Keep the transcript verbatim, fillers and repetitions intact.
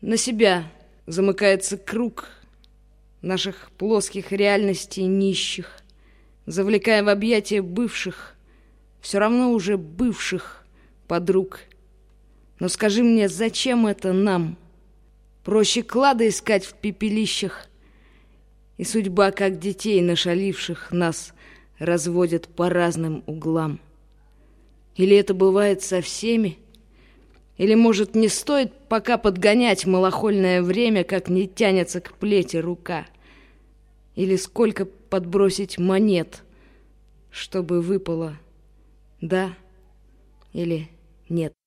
На себя замыкается круг наших плоских реальностей нищих, завлекая в объятия бывших, все равно уже бывших подруг. Но скажи мне, зачем это нам? Проще клада искать в пепелищах, и судьба, как детей нашаливших, нас разводит по разным углам. Или это бывает со всеми? Или, может, не стоит пока подгонять малохольное время, как не тянется к плети рука? Или сколько подбросить монет, чтобы выпало «да» или «нет»?